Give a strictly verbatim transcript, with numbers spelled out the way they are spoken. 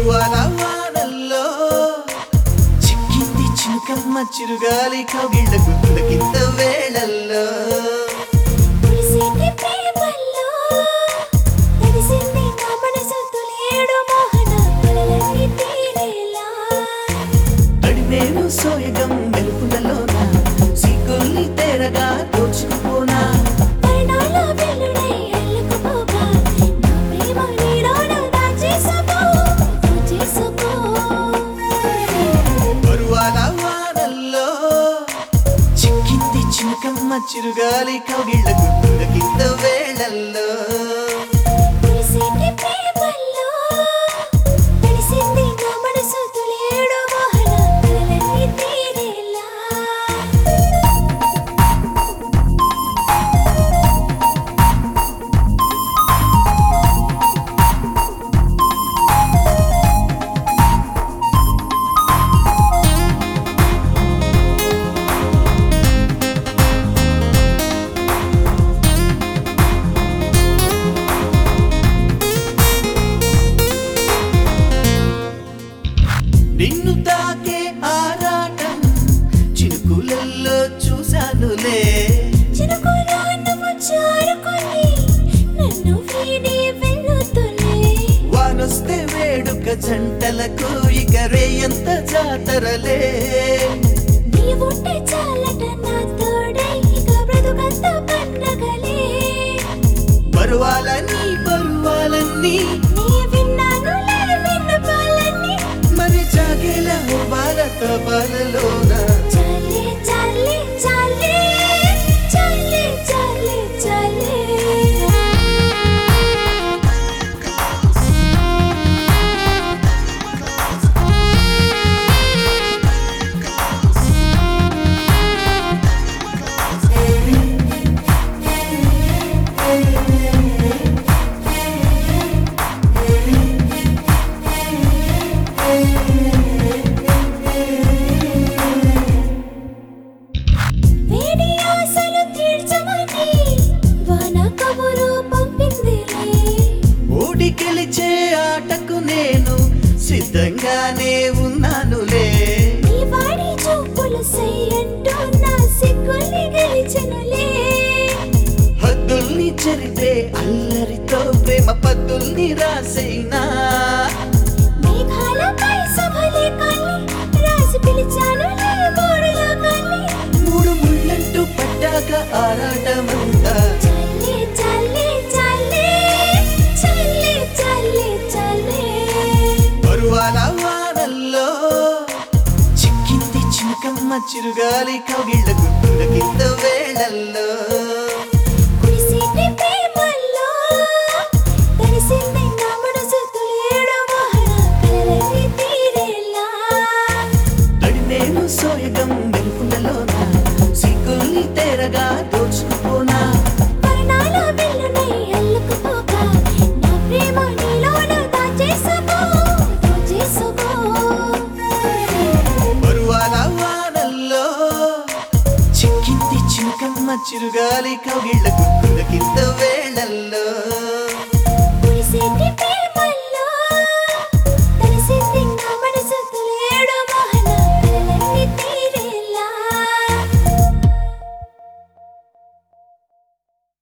పరువాల వానల్లో చిక్కింది చినుకమ్మ చిరుగాలి కౌగిళ్ళ గుర్తులకింత వేళల్లో అడినేను సోయగం మెరుపులలోన సిగ్గుల్ని తెరగా దోచుకుపోనా పరువాల వానల్లో చిక్కింది చినుకమ్మ చిరుగాలి కౌగిళ్ళ గుర్తులకింత వేళల్లో నిన్ను తాకే ఆరాటం చినుకులలో చూశానులే వానొస్తే వేడుక జంటలకు ఇక రేయంత జాతరలే పరువాలని పరువాలన్నీ మరి జాగేలా భారత బాలలోన గెలిచే ఆటకు నేను సిద్ధంగానే ఉన్నానులే హద్దుల్ని చెరిపే అల్లరితో ప్రేమ పద్దుల్ని రాసేనా మూడు ముళ్ళంటూ పట్టాక ఆరాటమంతా పరువాల వానల్లో చిక్కింది చినుకమ్మ చిరుగాలి కౌగిళ్ళ గుర్తులకింత వేళల్లో అడినేను సోయగం మెరుపులలోన సిగ్గుల్ని తెరగా దోచుకుపోనా చినుకమ్మ చిరుగాలి కౌగిళ్ళ గుర్తులకింత వేళల్లో